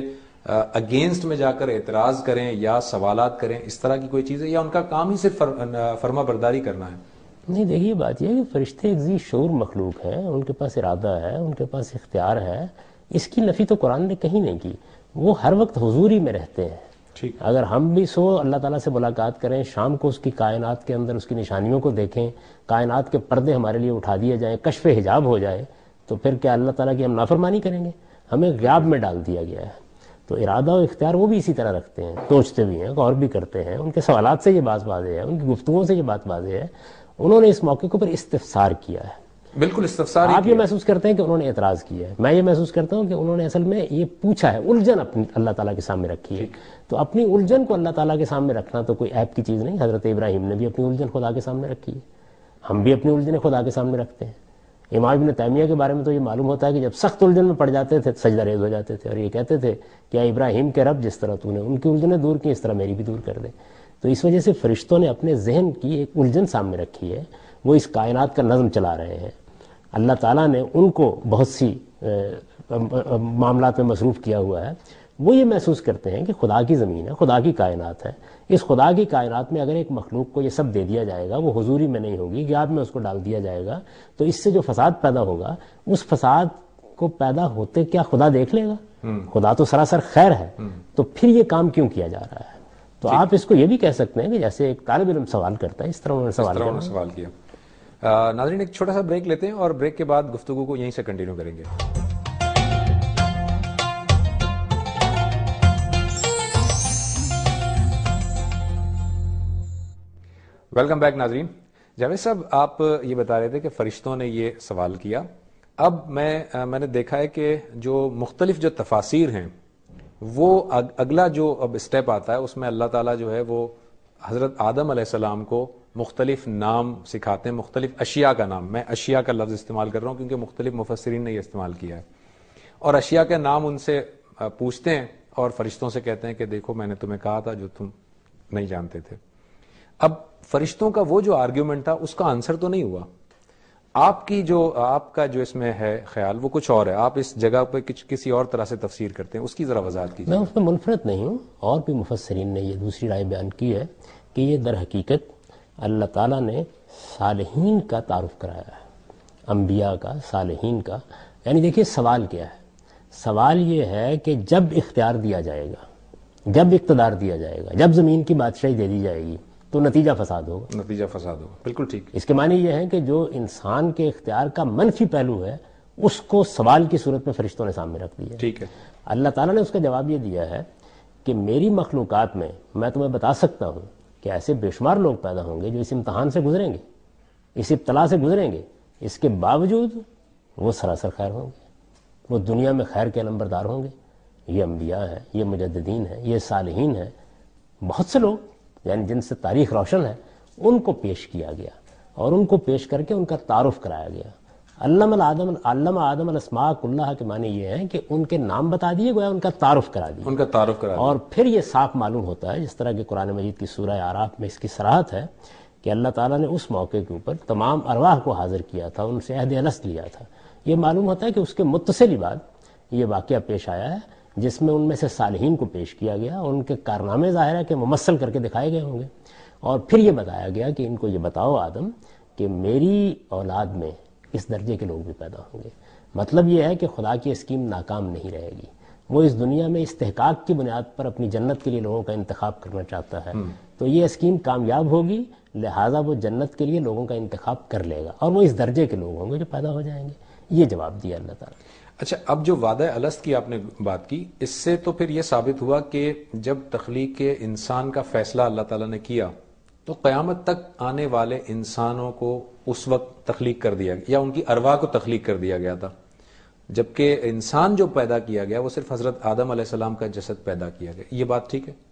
اگینسٹ میں جا کر اعتراض کریں یا سوالات کریں؟ اس طرح کی کوئی چیز ہے یا ان کا کام ہی صرف فرما برداری کرنا ہے؟ نہیں، دیکھیے بات یہ ہے کہ فرشتے ایک ذی شعور مخلوق ہیں، ان کے پاس ارادہ ہے، ان کے پاس اختیار ہے. اس کی نفی تو قرآن نے کہیں نہیں کی. وہ ہر وقت حضوری میں رہتے ہیں. ٹھیک. اگر ہم بھی سو اللہ تعالیٰ سے ملاقات کریں، شام کو اس کی کائنات کے اندر اس کی نشانیوں کو دیکھیں، کائنات کے پردے ہمارے لیے اٹھا دیے جائیں، کشف حجاب ہو جائے، تو پھر کیا اللہ تعالیٰ کی ہم نافرمانی کریں گے؟ ہمیں غیاب میں ڈال دیا گیا ہے. تو ارادہ و اختیار وہ بھی اسی طرح رکھتے ہیں، سوچتے بھی ہیں، غور بھی کرتے ہیں. ان کے سوالات سے یہ بات واضح ہے، ان کی گفتگوؤں سے یہ بات واضح ہے. انہوں نے اس موقع کو پر استفسار کیا ہے. بالکل استفسار آپ یہ محسوس کرتے ہیں کہ انہوں نے اعتراض کیا ہے، میں یہ محسوس کرتا ہوں کہ انہوں نے اصل میں یہ پوچھا ہے، الجھن اپنی اللہ تعالیٰ کے سامنے رکھی ہے. تو اپنی الجھن کو اللہ تعالیٰ کے سامنے رکھنا تو کوئی عیب کی چیز نہیں. حضرت ابراہیم نے بھی اپنی الجھن خدا کے سامنے رکھی ہے، ہم بھی اپنی الجھنیں خدا کے سامنے رکھتے ہیں. امام ابن تیمیہ کے بارے میں تو یہ معلوم ہوتا ہے کہ جب سخت الجھن میں پڑ جاتے تھے سجدہ ریز ہو جاتے تھے اور یہ کہتے تھے کہ اے ابراہیم کے رب، جس طرح تو نے ان کی الجھنیں دور کی، اس طرح میری بھی دور کر دے. تو اس وجہ سے فرشتوں نے اپنے ذہن کی ایک الجھن سامنے رکھی ہے، وہ اس کائنات کا نظم چلا رہے ہیں. اللہ تعالیٰ نے ان کو بہت سی معاملات میں مصروف کیا ہوا ہے. وہ یہ محسوس کرتے ہیں کہ خدا کی زمین ہے، خدا کی کائنات ہے. اس خدا کی کائنات میں اگر ایک مخلوق کو یہ سب دے دیا جائے گا، وہ حضوری میں نہیں ہوگی، غیاب میں اس کو ڈال دیا جائے گا، تو اس سے جو فساد پیدا ہوگا، اس فساد کو پیدا ہوتے کیا خدا دیکھ لے گا؟ خدا تو سراسر خیر ہے، تو پھر یہ کام کیوں کیا جا رہا ہے؟ تو آپ اس کو یہ بھی کہہ سکتے ہیں کہ جیسے ایک طالب علم سوال کرتا ہے، اس طرح انہوں نے سوال کیا. ناظرین ایک چھوٹا سا بریک لیتے ہیں اور بریک کے بعد گفتگو کو یہیں سے کنٹینیو کریں گے. ویلکم بیک ناظرین. جاوید صاحب، آپ یہ بتا رہے تھے کہ فرشتوں نے یہ سوال کیا. اب میں میں نے دیکھا ہے کہ جو مختلف جو تفاسیر ہیں، وہ اگلا جو اب اسٹیپ آتا ہے اس میں اللہ تعالیٰ جو ہے وہ حضرت آدم علیہ السلام کو مختلف نام سکھاتے ہیں، مختلف اشیاء کا نام. میں اشیاء کا لفظ استعمال کر رہا ہوں کیونکہ مختلف مفسرین نے یہ استعمال کیا ہے. اور اشیاء کے نام ان سے پوچھتے ہیں اور فرشتوں سے کہتے ہیں کہ دیکھو میں نے تمہیں کہا تھا جو تم نہیں جانتے تھے. اب فرشتوں کا وہ جو آرگیومنٹ تھا اس کا آنسر تو نہیں ہوا. آپ کی جو آپ کا جو اس میں ہے خیال وہ کچھ اور ہے. آپ اس جگہ پہ کسی اور طرح سے تفسیر کرتے ہیں، اس کی ذرا وضاحت کیجیے. میں اس میں منفرد نہیں ہوں، اور بھی مفسرین نے یہ دوسری رائے بیان کی ہے کہ یہ در حقیقت اللہ تعالیٰ نے صالحین کا تعارف کرایا ہے، انبیاء کا، صالحین کا. یعنی دیکھیے سوال کیا ہے؟ سوال یہ ہے کہ جب اختیار دیا جائے گا، جب اقتدار دیا جائے گا، جب زمین کی بادشاہی دے دی جائے گی تو نتیجہ فساد ہوگا. نتیجہ فساد ہوگا، بالکل ٹھیک. اس کے معنی یہ ہے کہ جو انسان کے اختیار کا منفی پہلو ہے اس کو سوال کی صورت میں فرشتوں نے سامنے رکھ دیا. ٹھیک ہے. اللہ تعالیٰ نے اس کا جواب یہ دیا ہے کہ میری مخلوقات میں میں تمہیں بتا سکتا ہوں کہ ایسے بے شمار لوگ پیدا ہوں گے جو اس امتحان سے گزریں گے، اس ابتلا سے گزریں گے، اس کے باوجود وہ سراسر خیر ہوں گے، وہ دنیا میں خیر کے نمبردار ہوں گے. یہ انبیاء ہیں، یہ مجددین ہیں، یہ صالحین ہیں. بہت سے لوگ یعنی جن سے تاریخ روشن ہے ان کو پیش کیا گیا اور ان کو پیش کر کے ان کا تعارف کرایا گیا. علم آدم علم آدم الاسماء کلھا کے معنی یہ ہے کہ ان کے نام بتا دیے گویا ان کا تعارف کرا دیا، ان کا تعارف کرا دیا. اور پھر یہ صاف معلوم ہوتا ہے جس طرح کہ قرآن مجید کی سورہ اعراف میں اس کی صراحت ہے کہ اللہ تعالیٰ نے اس موقع کے اوپر تمام ارواح کو حاضر کیا تھا، ان سے عہد الست لیا تھا. یہ معلوم ہوتا ہے کہ اس کے متصل ہی بعد یہ واقعہ پیش آیا ہے جس میں ان میں سے صالحین کو پیش کیا گیا اور ان کے کارنامے ظاہر ہے کہ ممثل کر کے دکھائے گئے ہوں گے. اور پھر یہ بتایا گیا کہ ان کو یہ بتاؤ آدم کہ میری اولاد میں اس درجے کے لوگ بھی پیدا ہوں گے. مطلب یہ ہے کہ خدا کی اسکیم ناکام نہیں رہے گی. وہ اس دنیا میں استحقاق کی بنیاد پر اپنی جنت کے لیے لوگوں کا انتخاب کرنا چاہتا ہے، تو یہ اسکیم کامیاب ہوگی، لہٰذا وہ جنت کے لیے لوگوں کا انتخاب کر لے گا اور وہ اس درجے کے لوگ ہوں گے جو پیدا ہو جائیں گے. یہ جواب دیا اللہ تعالیٰ. اچھا، اب جو وعدہ الست کی آپ نے بات کی، اس سے تو پھر یہ ثابت ہوا کہ جب تخلیق کے انسان کا فیصلہ اللہ تعالیٰ نے کیا تو قیامت تک آنے والے انسانوں کو اس وقت تخلیق کر دیا گیا یا ان کی ارواح کو تخلیق کر دیا گیا تھا، جبکہ انسان جو پیدا کیا گیا وہ صرف حضرت آدم علیہ السلام کا جسد پیدا کیا گیا. یہ بات ٹھیک ہے؟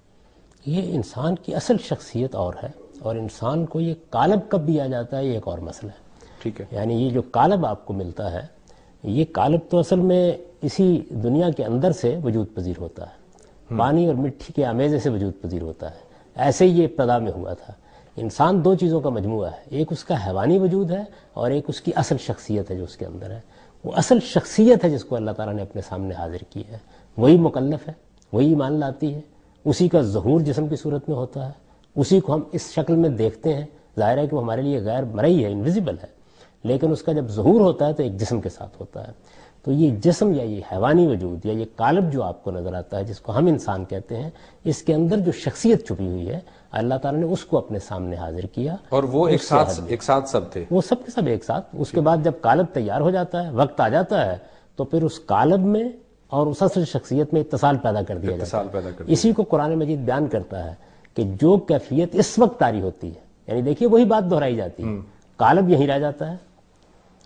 یہ انسان کی اصل شخصیت اور ہے، اور انسان کو یہ قالب کب دیا جاتا ہے یہ ایک اور مسئلہ ہے. ٹھیک ہے. یعنی یہ جو قالب آپ کو ملتا ہے یہ قالب تو اصل میں اسی دنیا کے اندر سے وجود پذیر ہوتا ہے، پانی اور مٹی کے آمیزے سے وجود پذیر ہوتا ہے. ایسے ہی یہ ابتدا میں ہوا تھا. انسان دو چیزوں کا مجموعہ ہے، ایک اس کا حیوانی وجود ہے اور ایک اس کی اصل شخصیت ہے جو اس کے اندر ہے. وہ اصل شخصیت ہے جس کو اللہ تعالیٰ نے اپنے سامنے حاضر کی ہے، وہی مکلف ہے، وہی ایمان لاتی ہے، اسی کا ظہور جسم کی صورت میں ہوتا ہے، اسی کو ہم اس شکل میں دیکھتے ہیں. ظاہر ہے کہ وہ ہمارے لیے غیر مرئی ہے، انویزیبل ہے، لیکن اس کا جب ظہور ہوتا ہے تو ایک جسم کے ساتھ ہوتا ہے. تو یہ جسم یا یہ حیوانی وجود یا یہ قالب جو آپ کو نظر آتا ہے جس کو ہم انسان کہتے ہیں، اس کے اندر جو شخصیت چھپی ہوئی ہے اللہ تعالیٰ نے اس کو اپنے سامنے حاضر کیا. اور وہ ایک ساتھ ایک ساتھ سب تھے، وہ سب کے سب ایک ساتھ. اس کے بعد جب قالب تیار ہو جاتا ہے، وقت آ جاتا ہے، تو پھر اس قالب میں اور اس اصل شخصیت میں اتصال پیدا کر دیا جاتا ہے. اسی کو قرآن مجید بیان کرتا ہے کہ جو کیفیت اس وقت طاری ہوتی ہے، یعنی دیکھیے وہی بات دہرائی جاتی ہے، قالب یہیں رہ جاتا ہے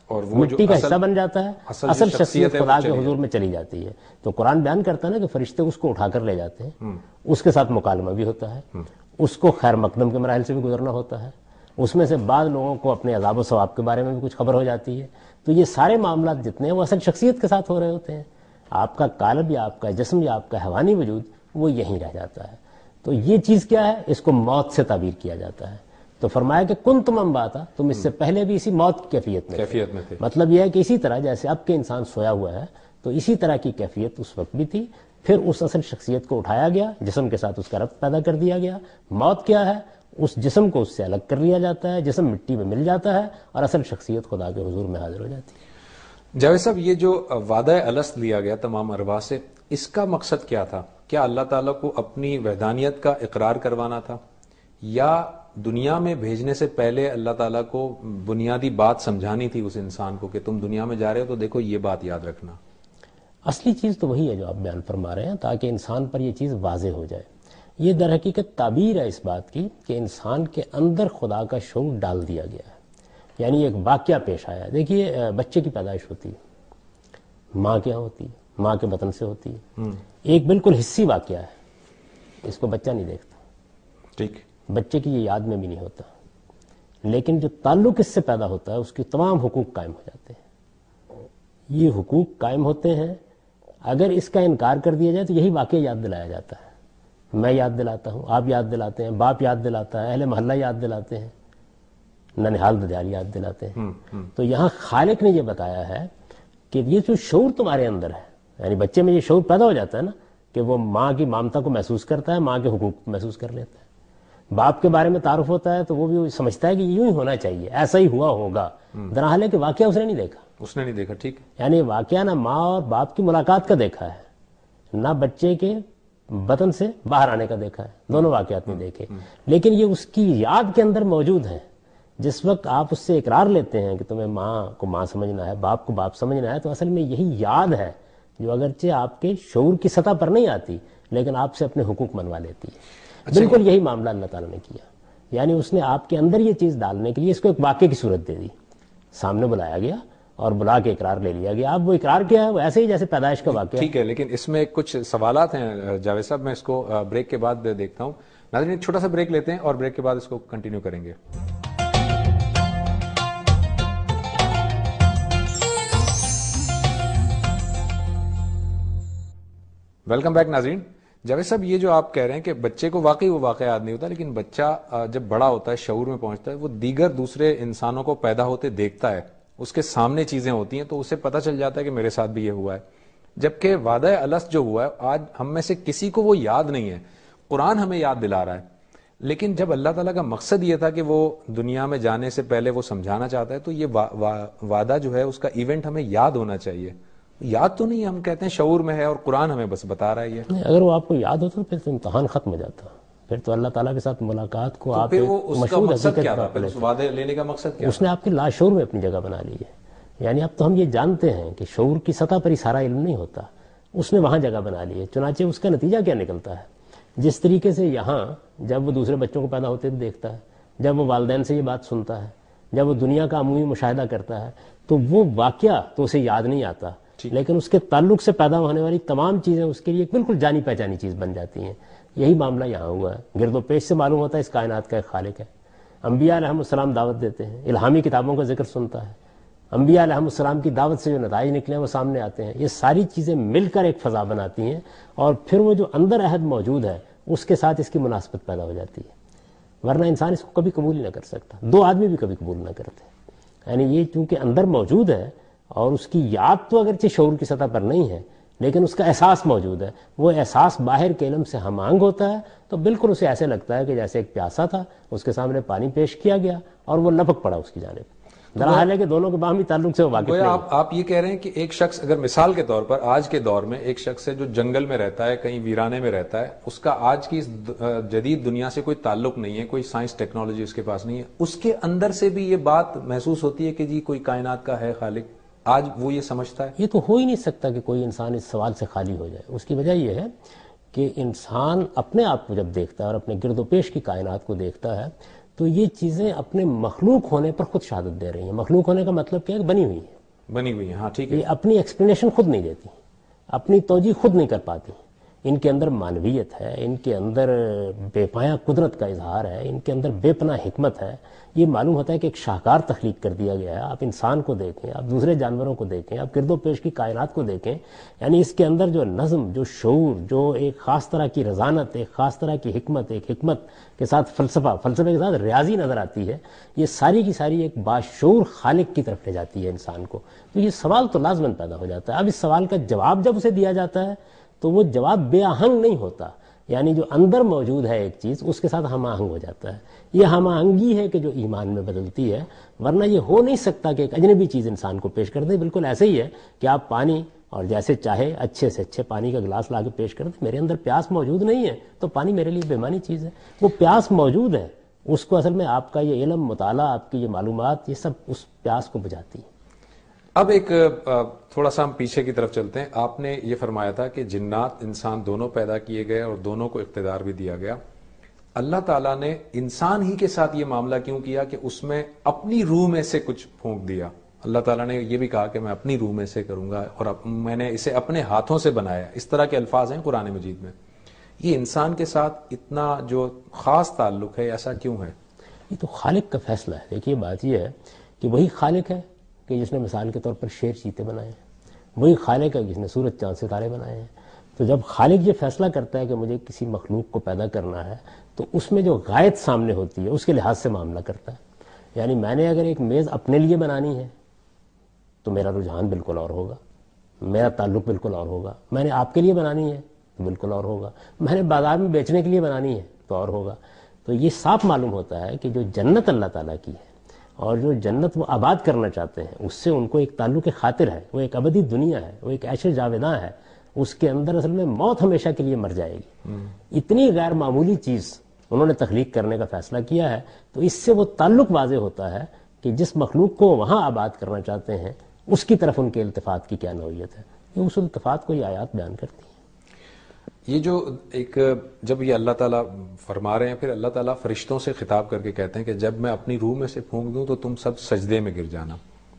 اور وہ مٹی کا حصہ بن جاتا ہے, اصل شخصیت خدا کے حضور میں چلی جاتی ہے. تو قرآن بیان کرتا ہے نا کہ فرشتے اس کو اٹھا کر لے جاتے ہیں, اس کے ساتھ مکالمہ بھی ہوتا ہے, اس کو خیر مقدم کے مراحل سے بھی گزرنا ہوتا ہے, اس میں سے بعض لوگوں کو اپنے عذاب و ثواب کے بارے میں بھی کچھ خبر ہو جاتی ہے. تو یہ سارے معاملات جتنے ہیں وہ اصل شخصیت کے ساتھ ہو رہے ہوتے ہیں. آپ کا قالب یا آپ کا جسم یا آپ کا حیوانی وجود وہ یہیں رہ جاتا ہے. تو یہ چیز کیا ہے, اس کو موت سے تعبیر کیا جاتا ہے. تو فرمایا کہ کن تم امباتا, تم اس سے پہلے بھی اسی موت کی کیفیت میں کیفیت میں تھے. مطلب یہ ہے کہ اسی طرح جیسے اب کے انسان سویا ہوا ہے تو اسی طرح کی کیفیت اس وقت بھی تھی. پھر اس اصل شخصیت کو اٹھایا گیا, جسم کے ساتھ اس کا ربط پیدا کر دیا گیا. موت کیا ہے, اس جسم کو اس سے الگ کر لیا جاتا ہے, جسم مٹی میں مل جاتا ہے اور اصل شخصیت خدا کے حضور میں حاضر ہو جاتی ہے. جاوید صاحب, یہ جو وعدہ الست لیا گیا تمام ارواح سے, اس کا مقصد کیا تھا؟ کیا اللہ تعالیٰ کو اپنی وحدانیت کا اقرار کروانا تھا, یا دنیا میں بھیجنے سے پہلے اللہ تعالیٰ کو بنیادی بات سمجھانی تھی اس انسان کو کہ تم دنیا میں جا رہے ہو تو دیکھو یہ بات یاد رکھنا؟ اصلی چیز تو وہی ہے جو آپ بیان فرما رہے ہیں, تاکہ انسان پر یہ چیز واضح ہو جائے. یہ در حقیقت تعبیر ہے اس بات کی کہ انسان کے اندر خدا کا شعور ڈال دیا گیا ہے. یعنی ایک واقعہ پیش آیا. دیکھیے, بچے کی پیدائش ہوتی ہے, ماں کیا ہوتی ہے, ماں کے بطن سے ہوتی ہے. ایک بالکل حصی واقعہ ہے, اس کو بچہ نہیں دیکھتا, ٹھیک, بچے کی یہ یاد میں بھی نہیں ہوتا, لیکن جو تعلق اس سے پیدا ہوتا ہے اس کے تمام حقوق قائم ہو جاتے ہیں. یہ حقوق قائم ہوتے ہیں. اگر اس کا انکار کر دیا جائے تو یہی واقعہ یاد دلایا جاتا ہے. میں یاد دلاتا ہوں, آپ یاد دلاتے ہیں, باپ یاد دلاتا ہے, اہل محلہ یاد دلاتے ہیں, ننہال دجال یاد دلاتے ہیں. تو یہاں خالق نے یہ بتایا ہے کہ یہ جو شعور تمہارے اندر ہے, یعنی بچے میں یہ شعور پیدا ہو جاتا ہے نا کہ وہ ماں کی ممتا کو محسوس کرتا ہے, ماں کے حقوق محسوس کر لیتا ہے. باپ کے بارے میں تعارف ہوتا ہے تو وہ بھی سمجھتا ہے کہ یوں ہی ہونا چاہیے, ایسا ہی ہوا ہوگا. درحال ہے کہ واقعہ اس نے نہیں دیکھا, اس نے نہیں دیکھا, ٹھیک. یعنی واقعہ نہ ماں اور باپ کی ملاقات کا دیکھا ہے, نہ بچے کے بطن سے باہر آنے کا دیکھا ہے, دونوں واقعات نہیں دیکھے. لیکن یہ اس کی یاد کے اندر موجود ہیں. جس وقت آپ اس سے اقرار لیتے ہیں کہ تمہیں ماں کو ماں سمجھنا ہے, باپ کو باپ سمجھنا ہے, تو اصل میں یہی یاد ہے جو اگرچہ آپ کے شعور کی سطح پر نہیں آتی لیکن آپ سے اپنے حقوق منوا لیتی ہے. بالکل یہی معاملہ اللہ تعالیٰ نے کیا. یعنی اس نے آپ کے اندر یہ چیز ڈالنے کے لیے اس کو ایک واقعے کی صورت دے دی, سامنے بلایا گیا اور بلا کے اقرار لے لیا گیا. اب وہ اقرار کیا ہے, وہ ایسے ہی جیسے پیدائش کا واقعہ. ٹھیک ہے, لیکن اس میں کچھ سوالات ہیں جاوید صاحب, میں اس کو بریک کے بعد دیکھتا ہوں. ناظرین, ایک چھوٹا سا بریک لیتے ہیں اور بریک کے بعد اس کو کنٹینیو کریں گے. ویلکم بیک ناظرین. جاوید صاحب, یہ جو آپ کہہ رہے ہیں کہ بچے کو واقعی وہ واقعہ یاد نہیں ہوتا, لیکن بچہ جب بڑا ہوتا ہے, شعور میں پہنچتا ہے, وہ دیگر دوسرے انسانوں کو پیدا ہوتے دیکھتا ہے, اس کے سامنے چیزیں ہوتی ہیں تو اسے پتہ چل جاتا ہے کہ میرے ساتھ بھی یہ ہوا ہے. جبکہ وعدہ الست جو ہوا ہے آج ہم میں سے کسی کو وہ یاد نہیں ہے. قرآن ہمیں یاد دلا رہا ہے, لیکن جب اللہ تعالیٰ کا مقصد یہ تھا کہ وہ دنیا میں جانے سے پہلے وہ سمجھانا چاہتا ہے, تو یہ وعدہ جو ہے اس کا ایونٹ ہمیں یاد ہونا چاہیے. یاد تو نہیں, ہم کہتے ہیں شعور میں ہے اور قرآن ہمیں بس بتا رہا ہے. یہ اگر وہ آپ کو یاد ہوتا تو پھر تو امتحان ختم ہو جاتا, پھر تو اللہ تعالیٰ کے ساتھ ملاقات کو آپ مشہور مقصد کیا تھا, اس وعدے لینے کا مقصد کیا؟ اس نے آپ کے لاشعور میں اپنی جگہ بنا لی ہے. یعنی اب تو ہم یہ جانتے ہیں کہ شعور کی سطح پر ہی سارا علم نہیں ہوتا, اس نے وہاں جگہ بنا لی ہے. چنانچہ اس کا نتیجہ کیا نکلتا ہے, جس طریقے سے یہاں جب وہ دوسرے بچوں کو پیدا ہوتے دیکھتا ہے, جب وہ والدین سے یہ بات سنتا ہے, جب وہ دنیا کا عمومی مشاہدہ کرتا ہے, تو وہ واقعہ تو اسے یاد نہیں آتا, لیکن اس کے تعلق سے پیدا ہونے والی تمام چیزیں اس کے لیے ایک بالکل جانی پہچانی چیز بن جاتی ہیں. یہی معاملہ یہاں ہوا ہے. گرد و پیش سے معلوم ہوتا ہے اس کائنات کا ایک خالق ہے. انبیاء علیہ السلام دعوت دیتے ہیں, الہامی کتابوں کا ذکر سنتا ہے, انبیاء علیہ السلام کی دعوت سے جو نتائج نکلے وہ سامنے آتے ہیں. یہ ساری چیزیں مل کر ایک فضا بناتی ہیں, اور پھر وہ جو اندر عہد موجود ہے اس کے ساتھ اس کی مناسبت پیدا ہو جاتی ہے. ورنہ انسان اس کو کبھی قبول ہی نہ کر سکتا, دو آدمی بھی کبھی قبول نہ کرتے. یعنی یہ چونکہ اندر موجود ہے اور اس کی یاد تو اگرچہ شعور کی سطح پر نہیں ہے, لیکن اس کا احساس موجود ہے. وہ احساس باہر کے علم سے ہم آہنگ ہوتا ہے, تو بالکل اسے ایسے لگتا ہے کہ جیسے ایک پیاسا تھا, اس کے سامنے پانی پیش کیا گیا اور وہ لپک پڑا اس کی جانب. دراحال ہے کہ دونوں کے باہمی تعلق سے وہ واقف نہیں. آپ آپ یہ کہہ رہے ہیں کہ ایک شخص اگر مثال کے طور پر آج کے دور میں ایک شخص ہے جو جنگل میں رہتا ہے, کہیں ویرانے میں رہتا ہے, اس کا آج کی جدید دنیا سے کوئی تعلق نہیں ہے, کوئی سائنس ٹیکنالوجی اس کے پاس نہیں ہے, اس کے اندر سے بھی یہ بات محسوس ہوتی ہے کہ جی کوئی کائنات کا ہے خالق, آج وہ یہ سمجھتا ہے؟ یہ تو ہو ہی نہیں سکتا کہ کوئی انسان اس سوال سے خالی ہو جائے. اس کی وجہ یہ ہے کہ انسان اپنے آپ کو جب دیکھتا ہے اور اپنے گرد و پیش کی کائنات کو دیکھتا ہے, تو یہ چیزیں اپنے مخلوق ہونے پر خود شہادت دے رہی ہیں. مخلوق ہونے کا مطلب کیا ہے؟ بنی ہوئی ہیں بنی ہوئی ہیں. ہاں ٹھیک ہے. یہ اپنی ایکسپلینیشن خود نہیں دیتی, اپنی توجیہ خود نہیں کر پاتی. ان کے اندر معنویت ہے, ان کے اندر بے پایا قدرت کا اظہار ہے, ان کے اندر بے پناہ حکمت ہے. یہ معلوم ہوتا ہے کہ ایک شاہکار تخلیق کر دیا گیا ہے. آپ انسان کو دیکھیں, آپ دوسرے جانوروں کو دیکھیں, آپ گرد و پیش کی کائنات کو دیکھیں, یعنی اس کے اندر جو نظم, جو شعور, جو ایک خاص طرح کی رضانت, ایک خاص طرح کی حکمت, ایک حکمت کے ساتھ فلسفہ, فلسفے کے ساتھ ریاضی نظر آتی ہے, یہ ساری کی ساری ایک باشعور خالق کی طرف لے جاتی ہے انسان کو. تو یہ سوال تو لازماً پیدا ہو جاتا ہے. اب اس سوال کا جواب جب اسے دیا جاتا ہے تو وہ جواب بے آہنگ نہیں ہوتا, یعنی جو اندر موجود ہے ایک چیز اس کے ساتھ ہم آہنگ ہو جاتا ہے. یہ ہم آہنگی ہے کہ جو ایمان میں بدلتی ہے, ورنہ یہ ہو نہیں سکتا کہ ایک اجنبی چیز انسان کو پیش کر دے. بالکل ایسے ہی ہے کہ آپ پانی اور جیسے چاہے اچھے سے اچھے پانی کا گلاس لا کے پیش کر دیں, میرے اندر پیاس موجود نہیں ہے تو پانی میرے لیے بےمانی چیز ہے. وہ پیاس موجود ہے, اس کو اصل میں آپ کا یہ علم, مطالعہ, آپ کی یہ معلومات, یہ سب اس پیاس کو بجھاتی ہے. اب ایک تھوڑا سا ہم پیچھے کی طرف چلتے ہیں. آپ نے یہ فرمایا تھا کہ جنات انسان دونوں پیدا کیے گئے اور دونوں کو اقتدار بھی دیا گیا. اللہ تعالیٰ نے انسان ہی کے ساتھ یہ معاملہ کیوں کیا کہ اس میں اپنی روح میں سے کچھ پھونک دیا؟ اللہ تعالیٰ نے یہ بھی کہا کہ میں اپنی روح میں سے کروں گا اور میں نے اسے اپنے ہاتھوں سے بنایا. اس طرح کے الفاظ ہیں قرآن مجید میں. یہ انسان کے ساتھ اتنا جو خاص تعلق ہے, ایسا کیوں ہے؟ یہ تو خالق کا فیصلہ ہے. دیکھیے بات یہ ہے کہ وہی خالق ہے کہ جس نے مثال کے طور پر شیر چیتے بنائے ہیں, وہی خالق ہے جس نے سورج چاند ستارے بنائے ہیں. تو جب خالق یہ فیصلہ کرتا ہے کہ مجھے کسی مخلوق کو پیدا کرنا ہے تو اس میں جو غایت سامنے ہوتی ہے اس کے لحاظ سے معاملہ کرتا ہے. یعنی میں نے اگر ایک میز اپنے لیے بنانی ہے تو میرا رجحان بالکل اور ہوگا, میرا تعلق بالکل اور ہوگا. میں نے آپ کے لیے بنانی ہے تو بالکل اور ہوگا. میں نے بازار میں بیچنے کے لیے بنانی ہے تو اور ہوگا. تو یہ صاف معلوم ہوتا ہے کہ جو جنت اللہ تعالیٰ کی ہے اور جو جنت وہ آباد کرنا چاہتے ہیں اس سے ان کو ایک تعلق خاطر ہے, وہ ایک ابدی دنیا ہے, وہ ایک عیش جاوداں ہے. اس کے اندر اصل میں موت ہمیشہ کے لیے مر جائے گی. اتنی غیر معمولی چیز انہوں نے تخلیق کرنے کا فیصلہ کیا ہے, تو اس سے وہ تعلق واضح ہوتا ہے کہ جس مخلوق کو وہاں آباد کرنا چاہتے ہیں اس کی طرف ان کے التفات کی کیا نوعیت ہے. یہ اس التفات کو یہ آیات بیان کرتی ہیں. یہ جو ایک جب یہ اللہ تعالیٰ فرما رہے ہیں, پھر اللہ تعالیٰ فرشتوں سے خطاب کر کے کہتے ہیں کہ جب میں اپنی روح میں سے پھونک دوں تو تم سب سجدے میں گر جانا.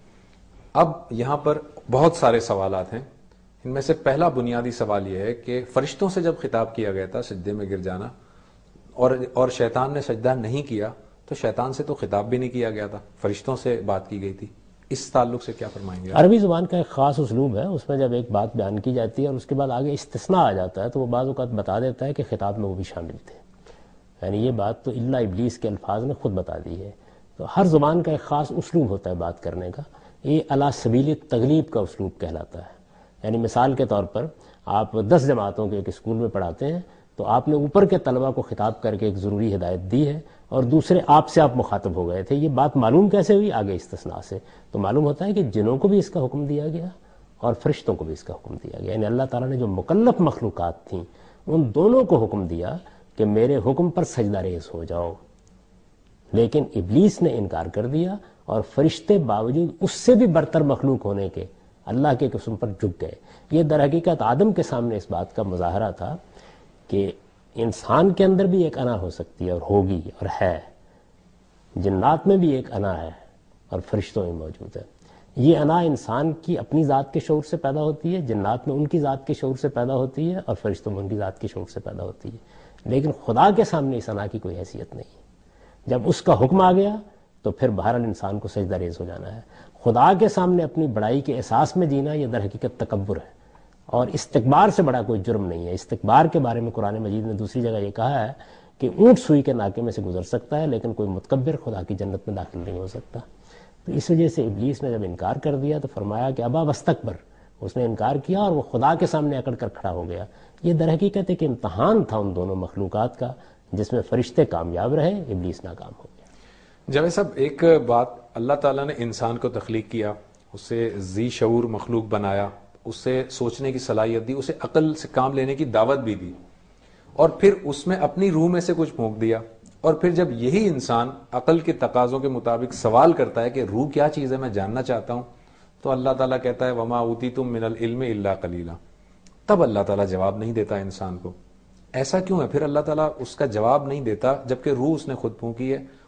اب یہاں پر بہت سارے سوالات ہیں. ان میں سے پہلا بنیادی سوال یہ ہے کہ فرشتوں سے جب خطاب کیا گیا تھا سجدے میں گر جانا, اور اور شیطان نے سجدہ نہیں کیا, تو شیطان سے تو خطاب بھی نہیں کیا گیا تھا, فرشتوں سے بات کی گئی تھی. اس تعلق سے کیا فرمائیں گے؟ عربی زبان کا ایک خاص اسلوب ہے, اس میں جب ایک بات بیان کی جاتی ہے اور اس کے بعد آگے استثناء آ جاتا ہے تو وہ بعض اوقات بتا دیتا ہے کہ خطاب میں وہ بھی شامل تھے. یعنی یہ بات تو الا ابلیس کے الفاظ نے خود بتا دی ہے. تو ہر زبان کا ایک خاص اسلوب ہوتا ہے بات کرنے کا. یہ علی سبیل تغلیب کا اسلوب کہلاتا ہے. یعنی مثال کے طور پر آپ دس جماعتوں کے ایک اسکول میں پڑھاتے ہیں تو آپ نے اوپر کے طلبہ کو خطاب کر کے ایک ضروری ہدایت دی ہے اور دوسرے آپ سے آپ مخاطب ہو گئے تھے. یہ بات معلوم کیسے ہوئی؟ آگے استثناء سے. تو معلوم ہوتا ہے کہ جنوں کو بھی اس کا حکم دیا گیا اور فرشتوں کو بھی اس کا حکم دیا گیا. یعنی اللہ تعالیٰ نے جو مکلف مخلوقات تھیں ان دونوں کو حکم دیا کہ میرے حکم پر سجدہ ریز ہو جاؤ, لیکن ابلیس نے انکار کر دیا اور فرشتے باوجود اس سے بھی برتر مخلوق ہونے کے اللہ کے قسم پر جھک گئے. یہ در حقیقت آدم کے سامنے اس بات کا مظاہرہ تھا کہ انسان کے اندر بھی ایک انا ہو سکتی ہے اور ہوگی اور ہے, جنات میں بھی ایک انا ہے اور فرشتوں میں موجود ہے. یہ انا انسان کی اپنی ذات کے شعور سے پیدا ہوتی ہے, جنات میں ان کی ذات کے شعور سے پیدا ہوتی ہے اور فرشتوں میں ان کی ذات کے شعور سے پیدا ہوتی ہے. لیکن خدا کے سامنے اس انا کی کوئی حیثیت نہیں ہے. جب اس کا حکم آ گیا تو پھر بہرحال انسان کو سجدہ ریز ہو جانا ہے. خدا کے سامنے اپنی بڑائی کے احساس میں جینا یہ در حقیقت تکبر ہے اور استکبار سے بڑا کوئی جرم نہیں ہے. استکبار کے بارے میں قرآن مجید نے دوسری جگہ یہ کہا ہے کہ اونٹ سوئی کے ناکے میں سے گزر سکتا ہے لیکن کوئی متکبر خدا کی جنت میں داخل نہیں ہو سکتا. تو اس وجہ سے ابلیس نے جب انکار کر دیا تو فرمایا کہ ابا واستکبر, اس نے انکار کیا اور وہ خدا کے سامنے اکڑ کر کھڑا ہو گیا. یہ در حقیقت ایک امتحان تھا ان دونوں مخلوقات کا جس میں فرشتے کامیاب رہے, ابلیس ناکام ہو گیا. جاوید صاحب, ایک بات, اللہ تعالیٰ نے انسان کو تخلیق کیا, اسے ذی شعور مخلوق بنایا, اسے سوچنے کی صلاحیت دی, اسے عقل سے کام لینے کی دعوت بھی دی, اور پھر اس میں اپنی روح میں سے کچھ پھونک دیا. اور پھر جب یہی انسان عقل کے تقاضوں کے مطابق سوال کرتا ہے کہ روح کیا چیز ہے, میں جاننا چاہتا ہوں, تو اللہ تعالیٰ کہتا ہے وما اوتیتم من العلم الا قلیلا. تب اللہ تعالیٰ جواب نہیں دیتا انسان کو. ایسا کیوں ہے؟ پھر اللہ تعالیٰ اس کا جواب نہیں دیتا جبکہ روح اس نے خود پھونکی ہے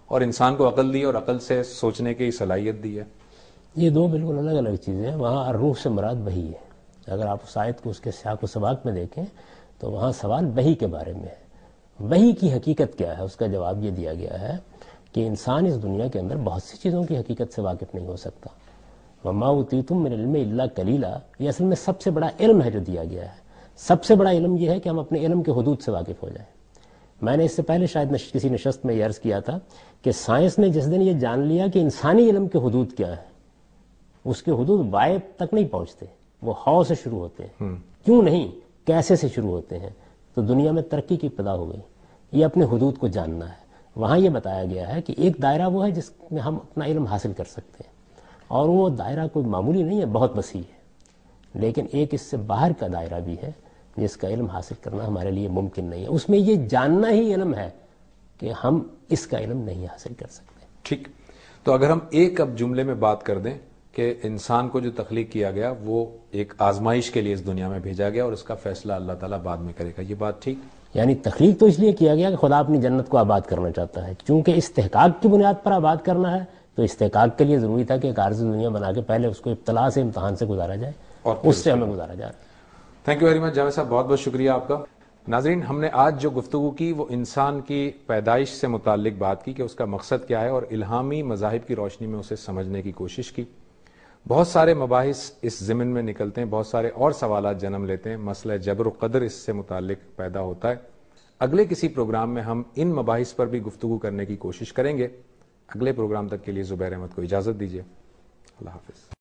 اور انسان کو عقل دی اور عقل سے سوچنے کی صلاحیت دی ہے؟ یہ دو بالکل الگ الگ چیزیں ہیں. وہاں الروح سے مراد وحی ہے. اگر آپ اس آیت کو اس کے سیاق و سباق میں دیکھیں تو وہاں سوال وحی کے بارے میں ہے. وحی کی حقیقت کیا ہے؟ اس کا جواب یہ دیا گیا ہے کہ انسان اس دنیا کے اندر بہت سی چیزوں کی حقیقت سے واقف نہیں ہو سکتا. وما اوتیتم من العلم الا قلیلا، یہ اصل میں سب سے بڑا علم ہے جو دیا گیا ہے. سب سے بڑا علم یہ ہے کہ ہم اپنے علم کے حدود سے واقف ہو جائیں. میں نے اس سے پہلے شاید نش... کسی نشست میں یہ عرض کیا تھا کہ سائنس نے جس دن یہ جان لیا کہ انسانی علم کے حدود کیا ہے، اس کے حدود وائب تک نہیں پہنچتے، وہ ہاؤ سے شروع ہوتے ہیں. کیوں نہیں، کیسے سے شروع ہوتے ہیں. تو دنیا میں ترقی کی ابتدا ہو گئی. یہ اپنے حدود کو جاننا ہے. وہاں یہ بتایا گیا ہے کہ ایک دائرہ وہ ہے جس میں ہم اپنا علم حاصل کر سکتے ہیں، اور وہ دائرہ کوئی معمولی نہیں ہے، بہت وسیع ہے. لیکن ایک اس سے باہر کا دائرہ بھی ہے جس کا علم حاصل کرنا ہمارے لیے ممکن نہیں ہے. اس میں یہ جاننا ہی علم ہے کہ ہم اس کا علم نہیں حاصل کر سکتے. ٹھیک. تو اگر ہم ایک اب جملے میں بات کر دیں کہ انسان کو جو تخلیق کیا گیا وہ ایک آزمائش کے لیے اس دنیا میں بھیجا گیا اور اس کا فیصلہ اللہ تعالیٰ بعد میں کرے گا، یہ بات ٹھیک؟ یعنی تخلیق تو اس لیے کیا گیا کہ خدا اپنی جنت کو آباد کرنا چاہتا ہے. چونکہ استحقاق کی بنیاد پر آباد کرنا ہے تو استحقاق کے لیے ضروری تھا کہ ایک عارضی دنیا بنا کے پہلے اس کو ابتلا سے امتحان سے گزارا جائے، اور اس سے ہمیں گزارا جا رہا ہے. Thank you very much Javed صاحب، بہت بہت شکریہ آپ کا. ناظرین، ہم نے آج جو گفتگو کی وہ انسان کی پیدائش سے متعلق بات کی کہ اس کا مقصد کیا ہے، اور الہامی مذاہب کی روشنی میں اسے سمجھنے کی کوشش کی. بہت سارے مباحث اس ضمن میں نکلتے ہیں، بہت سارے اور سوالات جنم لیتے ہیں. مسئلہ جبر و قدر اس سے متعلق پیدا ہوتا ہے. اگلے کسی پروگرام میں ہم ان مباحث پر بھی گفتگو کرنے کی کوشش کریں گے. اگلے پروگرام تک کے لیے زبیر احمد کو اجازت دیجیے. اللہ حافظ.